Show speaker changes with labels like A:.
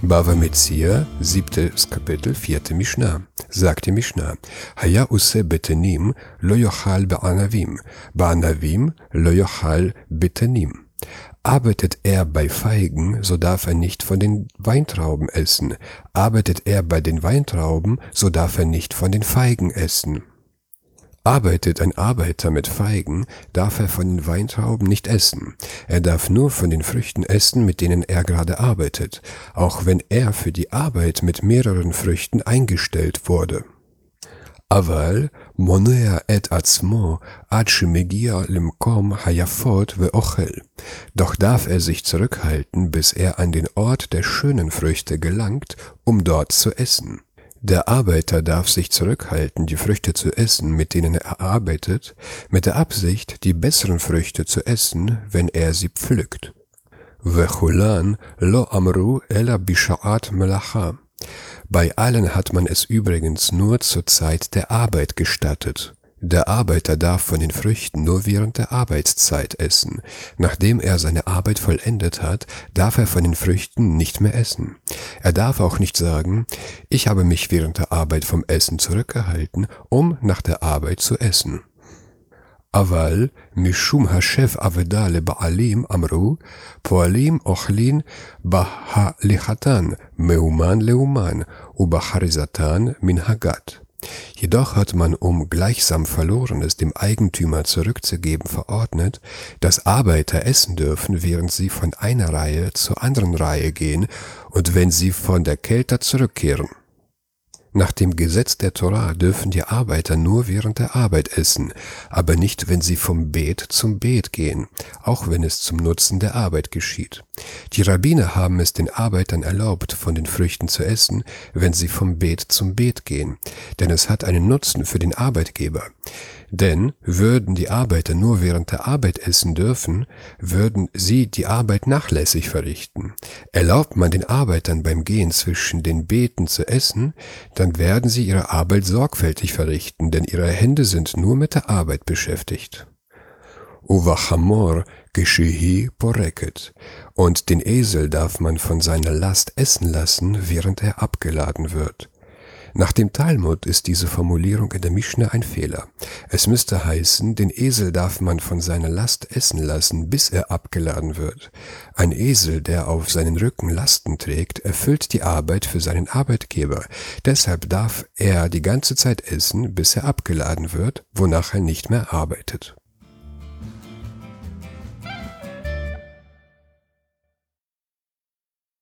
A: Bava Metzia, 7. Kapitel, 4. Mishnah. Sagt die Mishnah: Haya use betenim lo yochal be'anavim, be'anavim lo yochal betenim. Arbeitet er bei Feigen, so darf er nicht von den Weintrauben essen. Arbeitet er bei den Weintrauben, so darf er nicht von den Feigen essen. Arbeitet ein Arbeiter mit Feigen, darf er von den Weintrauben nicht essen. Er darf nur von den Früchten essen, mit denen er gerade arbeitet, auch wenn er für die Arbeit mit mehreren Früchten eingestellt wurde. Aval monea et atzmo ad shemegia lemkom hayafot ve'ochel. Doch darf er sich zurückhalten, bis er an den Ort der schönen Früchte gelangt, um dort zu essen. Der Arbeiter darf sich zurückhalten, die Früchte zu essen, mit denen er arbeitet, mit der Absicht, die besseren Früchte zu essen, wenn er sie pflückt. Vechulan lo amru ela bisha'at melacha. Bei allen hat man es übrigens nur zur Zeit der Arbeit gestattet. Der Arbeiter darf von den Früchten nur während der Arbeitszeit essen. Nachdem er seine Arbeit vollendet hat, darf er von den Früchten nicht mehr essen. Er darf auch nicht sagen: Ich habe mich während der Arbeit vom Essen zurückgehalten, um nach der Arbeit zu essen. Aval mishum hashef aveda leba'alim amru poalim ochlin bahalichatan meuman leuman ubacharizatan min hagat. Jedoch hat man, um gleichsam Verlorenes dem Eigentümer zurückzugeben, verordnet, dass Arbeiter essen dürfen, während sie von einer Reihe zur anderen Reihe gehen und wenn sie von der Kelter zurückkehren. Nach dem Gesetz der Torah dürfen die Arbeiter nur während der Arbeit essen, aber nicht, wenn sie vom Bet zum Bet gehen, auch wenn es zum Nutzen der Arbeit geschieht. Die Rabbiner haben es den Arbeitern erlaubt, von den Früchten zu essen, wenn sie vom Bet zum Bet gehen, denn es hat einen Nutzen für den Arbeitgeber. Denn würden die Arbeiter nur während der Arbeit essen dürfen, würden sie die Arbeit nachlässig verrichten. Erlaubt man den Arbeitern beim Gehen zwischen den Beten zu essen, dann werden sie ihre Arbeit sorgfältig verrichten, denn ihre Hände sind nur mit der Arbeit beschäftigt. Uvachamor geshehi poreket. Und den Esel darf man von seiner Last essen lassen, während er abgeladen wird. Nach dem Talmud ist diese Formulierung in der Mischna ein Fehler. Es müsste heißen, den Esel darf man von seiner Last essen lassen, bis er abgeladen wird. Ein Esel, der auf seinen Rücken Lasten trägt, erfüllt die Arbeit für seinen Arbeitgeber. Deshalb darf er die ganze Zeit essen, bis er abgeladen wird, wonach er nicht mehr arbeitet.